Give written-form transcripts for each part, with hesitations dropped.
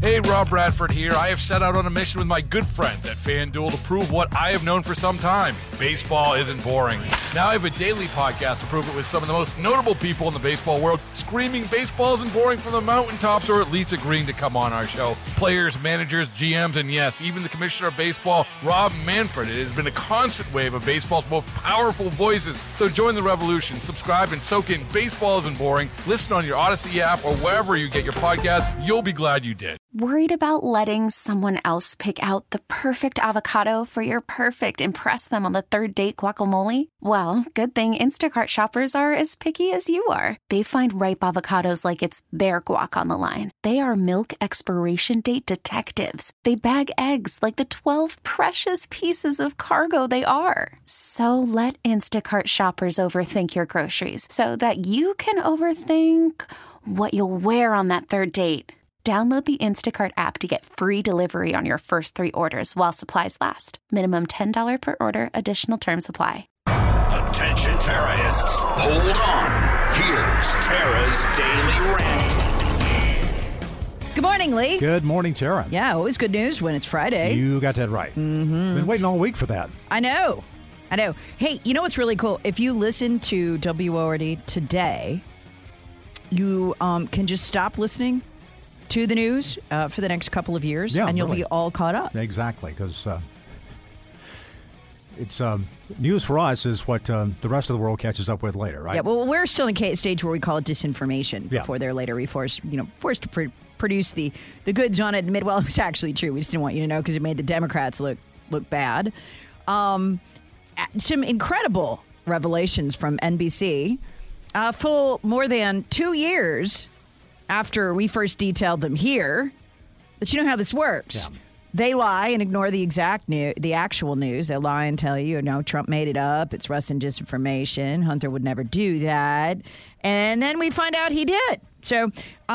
Hey, Rob Bradford here. I have set out on a mission with my good friends at FanDuel to prove what I have known for some time. Baseball isn't boring. Now I have a daily podcast to prove it with some of the most notable people in the baseball world, screaming baseball isn't boring from the mountaintops, or at least agreeing to come on our show. Players, managers, GMs, and yes, even the commissioner of baseball, Rob Manfred. It has been a constant wave of baseball's most powerful voices. So join the revolution. Subscribe and soak in Baseball Isn't Boring. Listen on your Odyssey app or wherever you get your podcasts. You'll be glad you did. Worried about letting someone else pick out the perfect avocado for your perfect impress them on the third date guacamole? Well, good thing Instacart shoppers are as picky as you are. They find ripe avocados like it's their guac on the line. They are milk expiration date detectives. They bag eggs like the 12 precious pieces of cargo they are. So let Instacart shoppers overthink your groceries so that you can overthink what you'll wear on that third date. Download the Instacart app to get free delivery on your first 3 orders while supplies last. Minimum $10 per order. Additional terms apply. Attention terrorists. Hold on. Here's Tara's Daily Rant. Good morning, Lee. Good morning, Tara. Yeah, always good news when it's Friday. You got that right. Mm-hmm. Been waiting all week for that. I know. Hey, you know what's really cool? If you listen to WORD today, you can just stop listening to the news for the next couple of years, and you'll be all caught up. Exactly, because it's news for us is what the rest of the world catches up with later, right? Yeah, well, we're still in a stage where we call it disinformation before they're later forced to produce the goods on it and admit, well, it was actually true. We just didn't want you to know because it made the Democrats look bad. Some incredible revelations from NBC. Full more than 2 years after we first detailed them here, but you know how this works. Yeah. They lie and ignore the actual news. They lie and tell you, Trump made it up. It's Russian disinformation. Hunter would never do that. And then we find out he did. So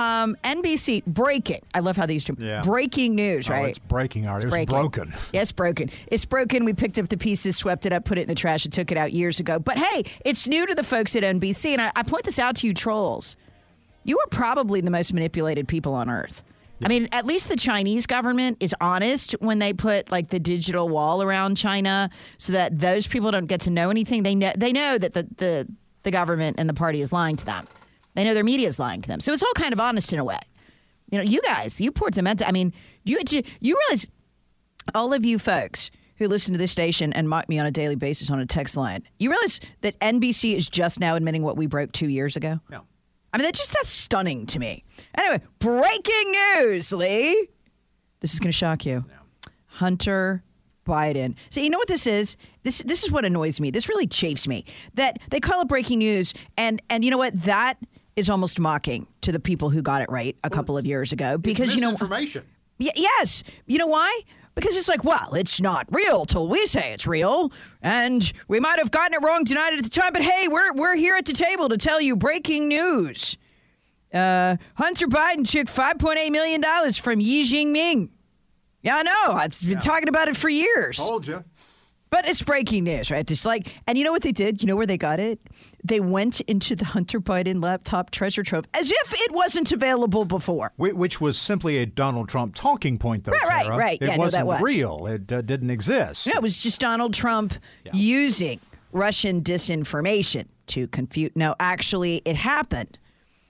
NBC, breaking. I love how these two. Yeah. Breaking news, right? It's breaking, Art. It was broken. Yeah, it's broken. It's broken. We picked up the pieces, swept it up, put it in the trash, and took it out years ago. But hey, it's new to the folks at NBC. And I point this out to you trolls. You are probably the most manipulated people on earth. Yeah. I mean, at least the Chinese government is honest when they put like the digital wall around China so that those people don't get to know anything. They know that the government and the party is lying to them. They know their media is lying to them. So it's all kind of honest in a way. You guys, you poor Dementa. I mean, you realize all of you folks who listen to this station and mock me on a daily basis on a text line, you realize that NBC is just now admitting what we broke 2 years ago? No. I mean, that's stunning to me. Anyway, breaking news, Lee. This is going to shock you. No. Hunter Biden. So you know what this is? This is what annoys me. This really chafes me. That they call it breaking news, and you know what? That is almost mocking to the people who got it right a couple of years ago. Because misinformation. Yes. You know why? Because it's like, well, it's not real till we say it's real, and we might have gotten it wrong tonight at the time, but hey, we're here at the table to tell you breaking news. Hunter Biden took $5.8 million from Xi Jinping. Yeah, I know. I've been talking about it for years. Told you. But it's breaking news, right? Just like, and you know what they did? You know where they got it? They went into the Hunter Biden laptop treasure trove as if it wasn't available before. Which was simply a Donald Trump talking point, though, Tara. Right. It wasn't real. It didn't exist. No, it was just Donald Trump using Russian disinformation to confuse. No, actually, it happened.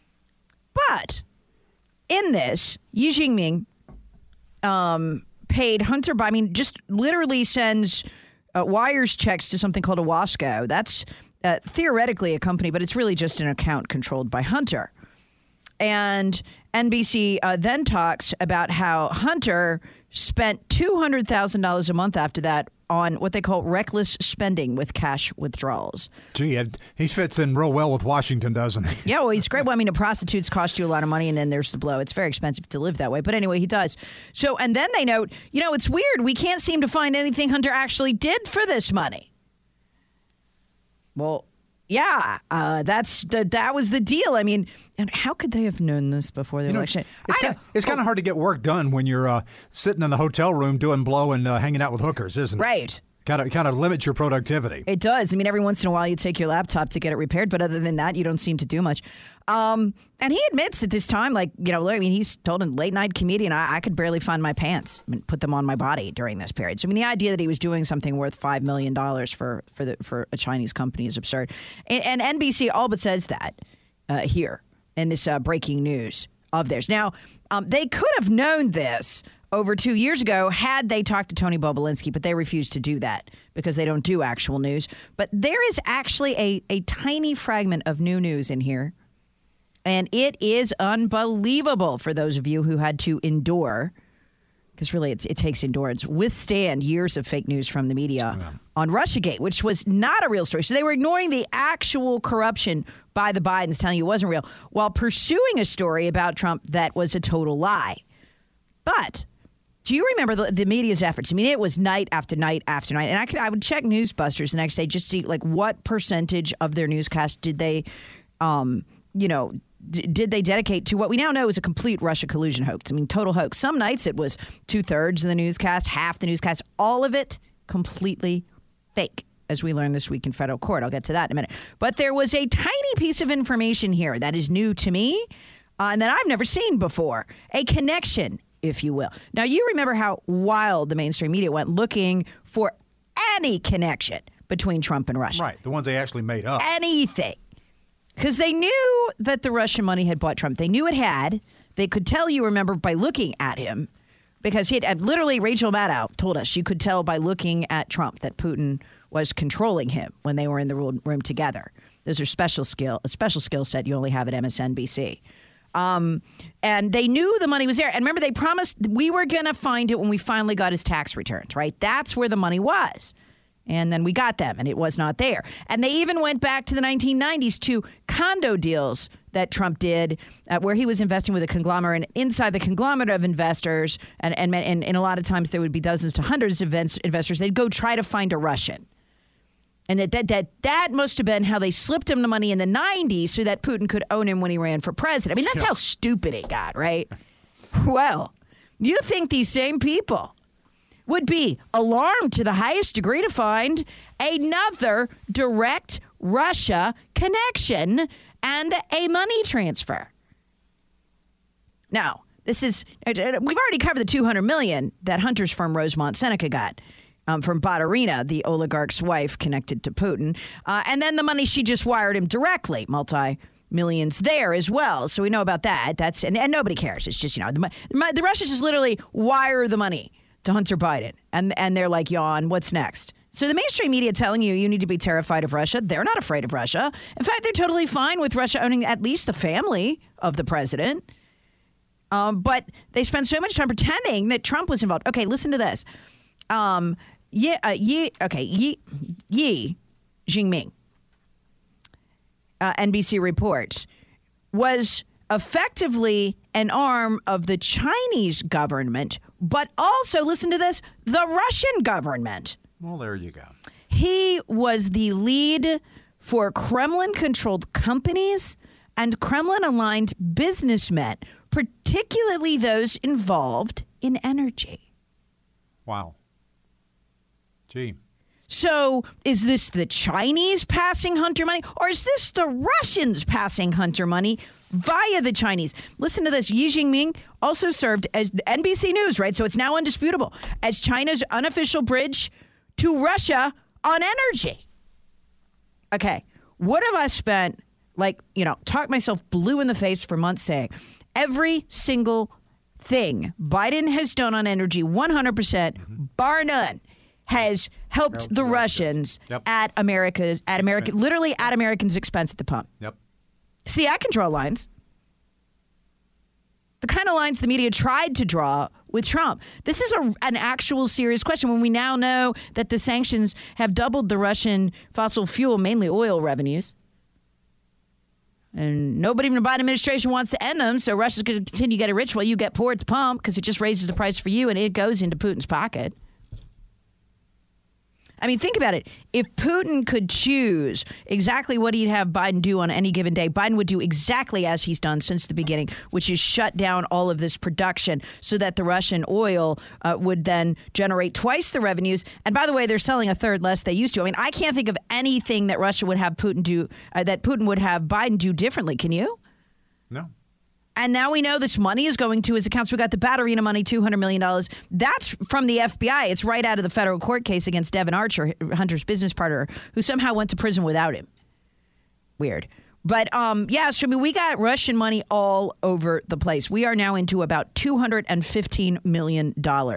But in this, Xi Jinping paid Hunter Biden, I mean, just literally sends wires checks to something called a Wasco. That's theoretically a company, but it's really just an account controlled by Hunter. And NBC then talks about how Hunter spent $200,000 a month after that on what they call reckless spending with cash withdrawals. Gee, he fits in real well with Washington, doesn't he? Yeah, well, he's great. Well, I mean, the prostitutes cost you a lot of money, and then there's the blow. It's very expensive to live that way. But anyway, he does. So, and then they note, it's weird. We can't seem to find anything Hunter actually did for this money. Well, yeah, that was the deal. I mean, and how could they have known this before the election? It's kind of hard to get work done when you're sitting in the hotel room doing blow and hanging out with hookers, isn't it? Right. Kind of limits your productivity. It does. I mean, every once in a while you take your laptop to get it repaired, but other than that, you don't seem to do much. And he admits at this time, he's told a late night comedian, I could barely find my pants and put them on my body during this period. So, I mean, the idea that he was doing something worth $5 million for a Chinese company is absurd. And NBC all but says that here in this breaking news of theirs. Now, they could have known this over 2 years ago had they talked to Tony Bobulinski, but they refused to do that because they don't do actual news. But there is actually a tiny fragment of new news in here, and it is unbelievable for those of you who had to endure, because really it takes endurance, withstand years of fake news from the media on Russiagate, which was not a real story. So they were ignoring the actual corruption by the Bidens, telling you it wasn't real, while pursuing a story about Trump that was a total lie. But do you remember the media's efforts? I mean, it was night after night after night. And I would check Newsbusters the next day just to see, what percentage of their newscast did they, did they dedicate to what we now know is a complete Russia collusion hoax. I mean, total hoax. Some nights it was 2/3 of the newscast, half the newscast, all of it completely fake, as we learned this week in federal court. I'll get to that in a minute. But there was a tiny piece of information here that is new to me and that I've never seen before. A connection, if you will. Now, you remember how wild the mainstream media went looking for any connection between Trump and Russia. Right, the ones they actually made up. Anything. Because they knew that the Russian money had bought Trump. They knew it had. They could tell, you remember, by looking at him. Because he had literally, Rachel Maddow told us, you could tell by looking at Trump that Putin was controlling him when they were in the room together. Those are a special skill set you only have at MSNBC. And they knew the money was there. And remember, they promised we were going to find it when we finally got his tax returns, right? That's where the money was. And then we got them, and it was not there. And they even went back to the 1990s to condo deals that Trump did, where he was investing with a conglomerate. Inside the conglomerate of investors, and a lot of times there would be dozens to hundreds of investors, they'd go try to find a Russian. And that must have been how they slipped him the money in the 90s so that Putin could own him when he ran for president. I mean, that's how stupid it got, right? Well, you think these same people would be alarmed to the highest degree to find another direct Russia connection and a money transfer. Now, we've already covered the $200 million that Hunter's firm Rosemont Seneca got from Baturina, the oligarch's wife connected to Putin. And then the money she just wired him directly, multi-millions there as well. So we know about that. And nobody cares. It's just, the Russians just literally wire the money to Hunter Biden. And they're like, yawn, what's next? So the mainstream media telling you need to be terrified of Russia. They're not afraid of Russia. In fact, they're totally fine with Russia owning at least the family of the president. But they spend so much time pretending that Trump was involved. Okay, listen to this. Yi Jinping, NBC reports, was effectively an arm of the Chinese government, but also, listen to this, the Russian government. Well, there you go. He was the lead for Kremlin-controlled companies and Kremlin-aligned businessmen, particularly those involved in energy. Wow. Gee. So is this the Chinese passing Hunter money, or is this the Russians passing Hunter money via the Chinese? Listen to this. Yi Jinping also served as NBC News, right? So it's now undisputable, as China's unofficial bridge to Russia on energy. Okay. What have I spent, talk myself blue in the face for months saying? Every single thing Biden has done on energy, 100%, bar none, has helped the Russians at America's expense at the pump. Yep. See, I can draw lines. The kind of lines the media tried to draw with Trump. This is an actual serious question when we now know that the sanctions have doubled the Russian fossil fuel, mainly oil revenues. And nobody in the Biden administration wants to end them, so Russia's going to continue getting rich while you get poor at the pump because it just raises the price for you and it goes into Putin's pocket. I mean, think about it. If Putin could choose exactly what he'd have Biden do on any given day, Biden would do exactly as he's done since the beginning, which is shut down all of this production so that the Russian oil would then generate twice the revenues. And by the way, they're selling a third less they used to. I mean, I can't think of anything that Russia would have Putin do, that Putin would have Biden do differently. Can you? No. And now we know this money is going to his accounts. We got the Batterina money, $200 million. That's from the FBI. It's right out of the federal court case against Devin Archer, Hunter's business partner, who somehow went to prison without him. Weird. But, so I mean, we got Russian money all over the place. We are now into about $215 million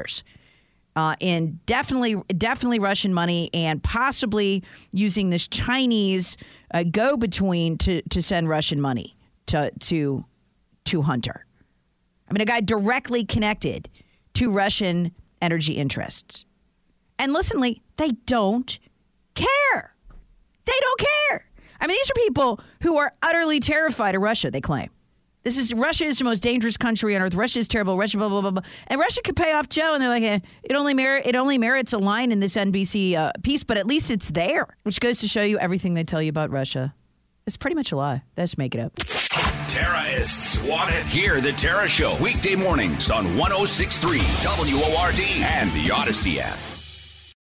in definitely Russian money, and possibly using this Chinese go-between to send Russian money to Hunter. I mean, a guy directly connected to Russian energy interests. And listen, Lee, they don't care. They don't care. I mean, these are people who are utterly terrified of Russia, they claim. Russia is the most dangerous country on earth. Russia is terrible. Russia, blah, blah, blah, blah. And Russia could pay off Joe. And they're like, it only merits a line in this NBC piece, but at least it's there, which goes to show you everything they tell you about Russia. It's pretty much a lie. They just make it up. Terrorists want it. Hear the Tara Show weekday mornings on 106.3 WORD and the Odyssey app.